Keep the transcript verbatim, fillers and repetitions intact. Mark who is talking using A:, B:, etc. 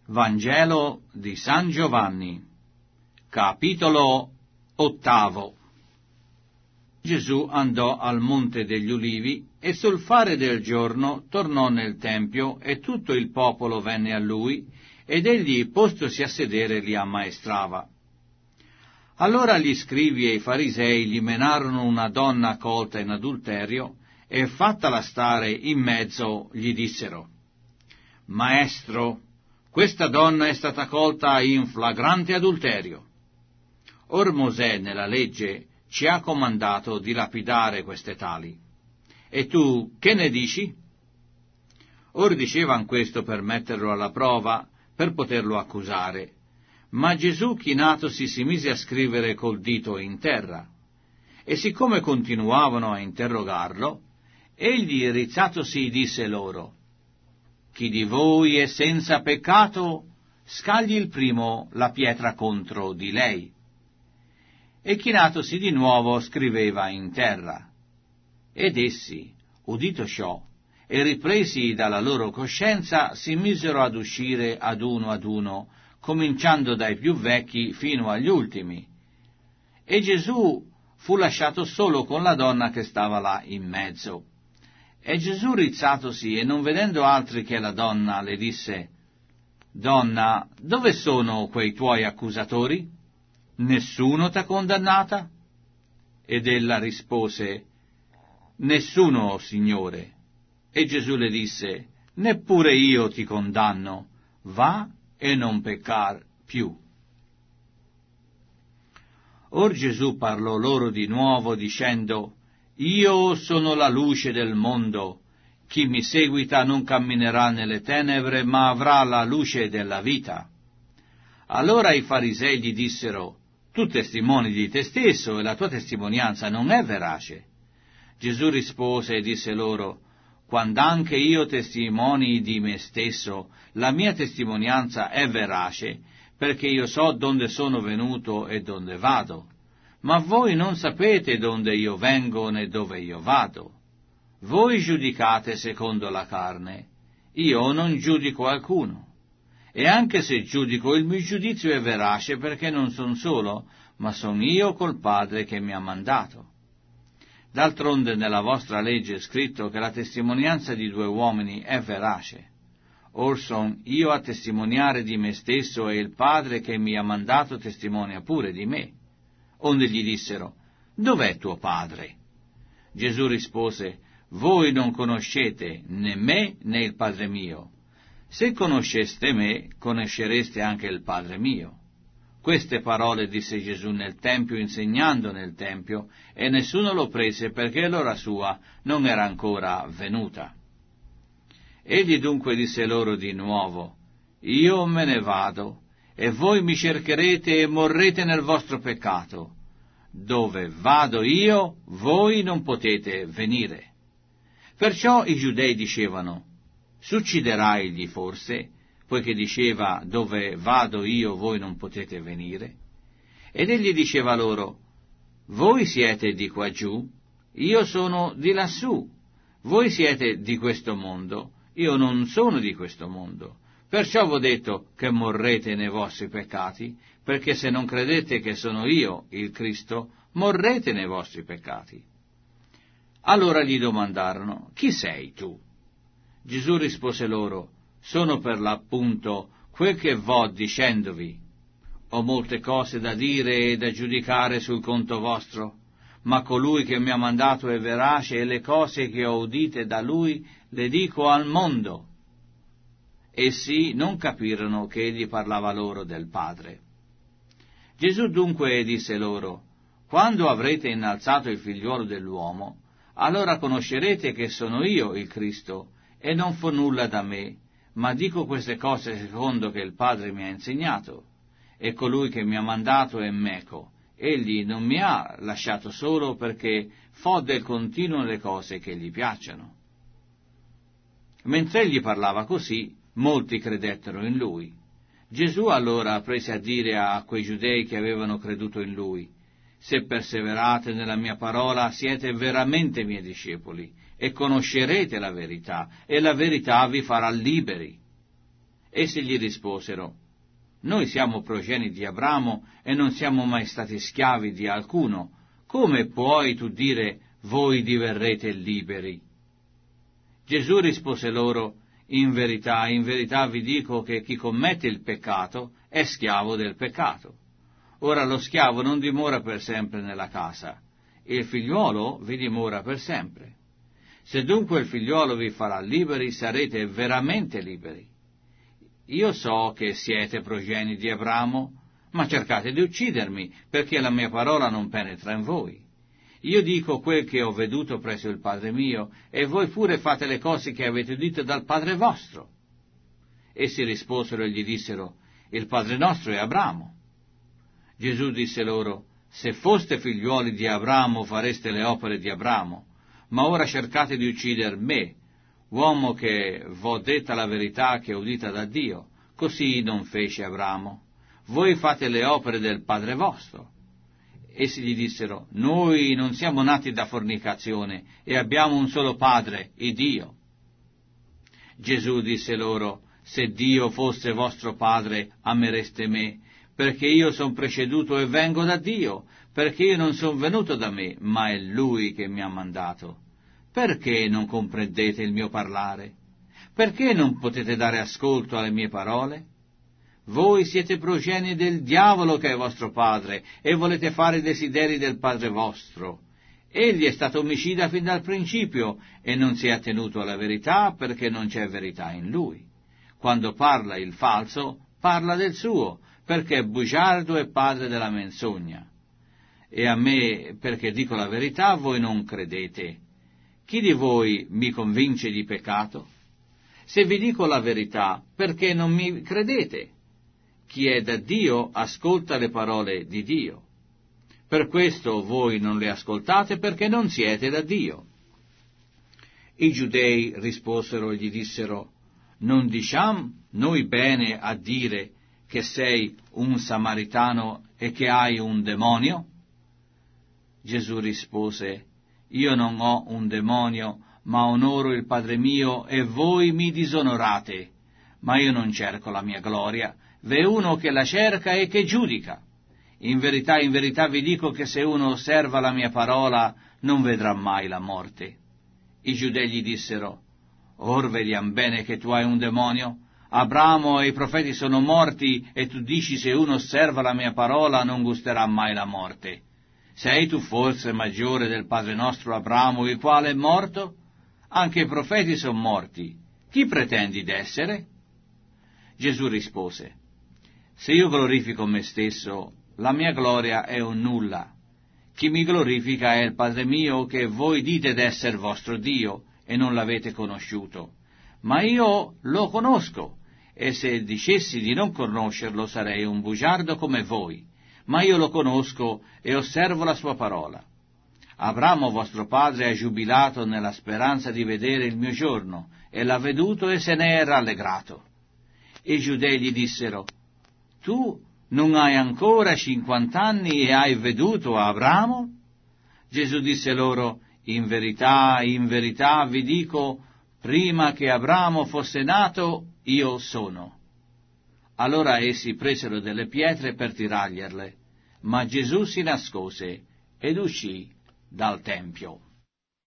A: Vangelo di San Giovanni, capitolo ottavo. Gesù andò al Monte degli Ulivi e sul fare del giorno tornò nel Tempio e tutto il popolo venne a lui ed egli, postosi a sedere, li ammaestrava. Allora gli scribi e i farisei gli menarono una donna colta in adulterio e, fattala stare in mezzo, gli dissero: Maestro, questa donna è stata colta in flagrante adulterio. Or Mosè nella legge ci ha comandato di lapidare queste tali. E tu che ne dici? Or dicevan questo per metterlo alla prova, per poterlo accusare. Ma Gesù, chinatosi, si mise a scrivere col dito in terra. E siccome continuavano a interrogarlo, egli, rizzatosi, disse loro: Chi di voi è senza peccato, scagli il primo la pietra contro di lei. E chinatosi di nuovo scriveva in terra. Ed essi, udito ciò, e ripresi dalla loro coscienza, si misero ad uscire ad uno ad uno, cominciando dai più vecchi fino agli ultimi. E Gesù fu lasciato solo con la donna che stava là in mezzo. E Gesù, rizzatosi e non vedendo altri che la donna, le disse: Donna, dove sono quei tuoi accusatori? Nessuno t'ha condannata? Ed ella rispose: Nessuno, Signore. E Gesù le disse: Neppure io ti condanno, va e non peccar più. Or Gesù parlò loro di nuovo dicendo: Io sono la luce del mondo. Chi mi seguita non camminerà nelle tenebre, ma avrà la luce della vita. Allora i farisei gli dissero: Tu testimoni di te stesso e la tua testimonianza non è verace. Gesù rispose e disse loro: Quand'anche io testimoni di me stesso, la mia testimonianza è verace, perché io so donde sono venuto e donde vado. Ma voi non sapete donde io vengo né dove io vado. Voi giudicate secondo la carne, io non giudico alcuno. E anche se giudico, il mio giudizio è verace, perché non son solo, ma son io col Padre che mi ha mandato. D'altronde nella vostra legge è scritto che la testimonianza di due uomini è verace. Or son io a testimoniare di me stesso e il Padre che mi ha mandato testimonia pure di me. Onde gli dissero: Dov'è tuo Padre? Gesù rispose: Voi non conoscete né me né il Padre mio. Se conosceste me, conoscereste anche il Padre mio. Queste parole disse Gesù nel Tempio, insegnando nel Tempio, e nessuno lo prese, perché l'ora sua non era ancora venuta. Egli dunque disse loro di nuovo: Io me ne vado, e voi mi cercherete e morrete nel vostro peccato. Dove vado io, voi non potete venire. Perciò i giudei dicevano: S'ucciderà egli forse, poiché diceva: Dove vado io, voi non potete venire? Ed egli diceva loro: Voi siete di qua giù, io sono di lassù. Voi siete di questo mondo, io non sono di questo mondo. Perciò v'ho detto che morrete nei vostri peccati, perché se non credete che sono io, il Cristo, morrete nei vostri peccati. Allora gli domandarono: Chi sei tu? Gesù rispose loro: Sono per l'appunto quel che vo dicendovi. Ho molte cose da dire e da giudicare sul conto vostro, ma colui che mi ha mandato è verace, e le cose che ho udite da lui le dico al mondo. Essi non capirono che egli parlava loro del Padre. Gesù dunque disse loro: Quando avrete innalzato il figliuolo dell'uomo, allora conoscerete che sono io il Cristo, e non fo nulla da me, ma dico queste cose secondo che il Padre mi ha insegnato. E colui che mi ha mandato è meco. Egli non mi ha lasciato solo, perché fo del continuo le cose che gli piacciono. Mentre egli parlava così, molti credettero in lui. Gesù allora prese a dire a quei giudei che avevano creduto in lui: Se perseverate nella mia parola, siete veramente miei discepoli, e conoscerete la verità, e la verità vi farà liberi. Essi gli risposero: «Noi siamo progeniti di Abramo e non siamo mai stati schiavi di alcuno. Come puoi tu dire, voi diverrete liberi?» Gesù rispose loro: «In verità, in verità vi dico che chi commette il peccato è schiavo del peccato. Ora lo schiavo non dimora per sempre nella casa, e il figliuolo vi dimora per sempre. Se dunque il figliuolo vi farà liberi, sarete veramente liberi. Io so che siete progeniti di Abramo, ma cercate di uccidermi, perché la mia parola non penetra in voi. Io dico quel che ho veduto presso il Padre mio, e voi pure fate le cose che avete udite dal Padre vostro». Essi risposero e gli dissero: «Il Padre nostro è Abramo». Gesù disse loro: «Se foste figliuoli di Abramo fareste le opere di Abramo, ma ora cercate di uccider me, uomo che v'ho detta la verità che ho udita da Dio. Così non fece Abramo. Voi fate le opere del Padre vostro». Essi gli dissero: «Noi non siamo nati da fornicazione e abbiamo un solo Padre, il Dio». Gesù disse loro: «Se Dio fosse vostro Padre, amereste me, perché io son preceduto e vengo da Dio, perché io non son venuto da me, ma è Lui che mi ha mandato. Perché non comprendete il mio parlare? Perché non potete dare ascolto alle mie parole? Voi siete progenie del diavolo che è vostro padre, e volete fare i desideri del padre vostro. Egli è stato omicida fin dal principio, e non si è attenuto alla verità, perché non c'è verità in lui. Quando parla il falso, parla del suo, perché è bugiardo e padre della menzogna. E a me, perché dico la verità, voi non credete. Chi di voi mi convince di peccato? Se vi dico la verità, perché non mi credete? Chi è da Dio ascolta le parole di Dio. Per questo voi non le ascoltate, perché non siete da Dio». I giudei risposero e gli dissero: «Non diciam noi bene a dire che sei un samaritano e che hai un demonio?» Gesù rispose: «Io non ho un demonio, ma onoro il Padre mio, e voi mi disonorate. Ma io non cerco la mia gloria, v'è uno che la cerca e che giudica. In verità, in verità vi dico che se uno osserva la mia parola, non vedrà mai la morte». I giudei gli dissero: «Or vediam bene che tu hai un demonio. Abramo e i profeti sono morti, e tu dici: se uno osserva la mia parola, non gusterà mai la morte. Sei tu forse maggiore del padre nostro Abramo, il quale è morto? Anche i profeti sono morti. Chi pretendi d'essere?» Gesù rispose: «Se io glorifico me stesso, la mia gloria è un nulla. Chi mi glorifica è il Padre mio, che voi dite d'esser vostro Dio, e non l'avete conosciuto. Ma io lo conosco, e se dicessi di non conoscerlo sarei un bugiardo come voi. Ma io lo conosco e osservo la sua parola. Abramo vostro padre ha giubilato nella speranza di vedere il mio giorno, e l'ha veduto e se ne è rallegrato». I giudei gli dissero: «Tu non hai ancora cinquant'anni e hai veduto Abramo?» Gesù disse loro: «In verità, in verità vi dico, prima che Abramo fosse nato, io sono». Allora essi presero delle pietre per tirargliele, ma Gesù si nascose ed uscì dal tempio.